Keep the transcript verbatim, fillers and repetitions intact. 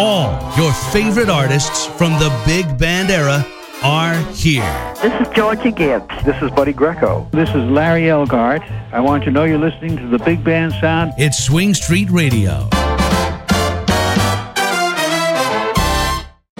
All your favorite artists from the big band era are here. This is Georgia Gibbs. This is Buddy Greco. This is Larry Elgart. I want you to know you're listening to the Big Band Sound. It's Swing Street Radio.